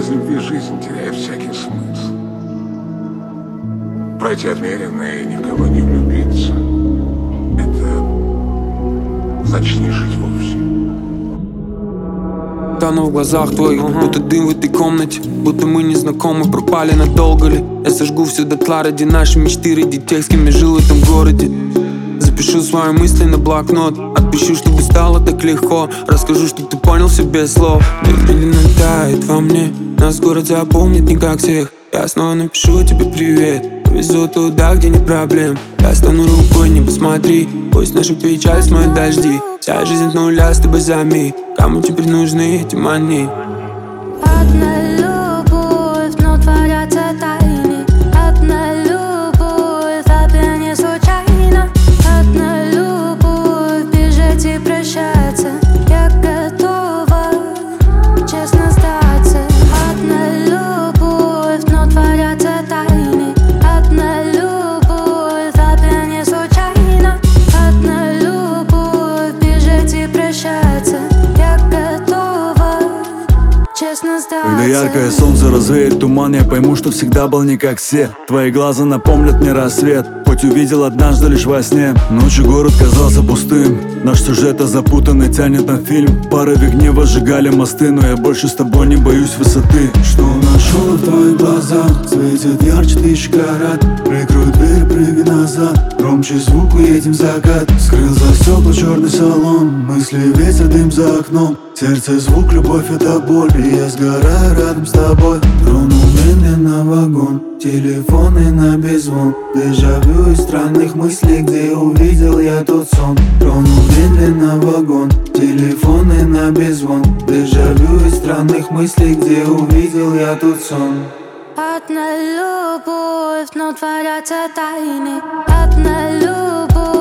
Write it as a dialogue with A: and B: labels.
A: без любви жизнь теряет всякий смысл. Пройти отмеренное и никого не влюбиться — это значит не жить вовсе.
B: Тону в глазах твоих, будто дым в этой комнате, будто мы не знакомы, пропали надолго ли. Я сожгу все дотла ради нашей мечты, ради тех, с кем я жил в этом городе. Запишу свои мысли на блокнот, отпишу, чтобы стало так легко. Расскажу, что ты понял все без слов. Медленно тает во мне, нас город запомнит не как всех. Я снова напишу тебе привет, повезу туда, где нет проблем. Я стану рукой, не посмотри, пусть наша печаль смоет дожди. Вся жизнь от нуля с тобой за миг. Кому теперь нужны эти мани?
C: Одна любовь, но творятся тайны. Одна любовь, это не случайно. Одна любовь, бежать и прощаться. Я готова честно сдаться. Одна любовь, но творятся тайны. Одна любовь, это не случайно. Одна любовь, бежать и прощаться.
D: Когда яркое солнце развеет туман, я пойму, что всегда был не как все. Твои глаза напомнят мне рассвет, хоть увидел однажды лишь во сне. Ночью город казался пустым, наш сюжет запутанный, тянет на фильм. В порыве гнева сжигали мосты, но я больше с тобой не боюсь высоты. Что нашел в твоих глазах, светит ярче тысяч карат. Прикрой дверь, прыгай назад, громче звук, уедем в закат. Скрыл за стекла черный салон, мысли ветер, дым за окном. Сердце звук, любовь это боль, и я сгораю рядом с тобой. Тронул медленно вагон, телефоны на беззвон. Дежавю из странных мыслей, где увидел я тот сон. Тронул медленно вагон, телефоны на беззвон. Дежавю из странных мыслей, где увидел я тот сон.
C: Одна любовь, но творятся тайны. Одна любовь.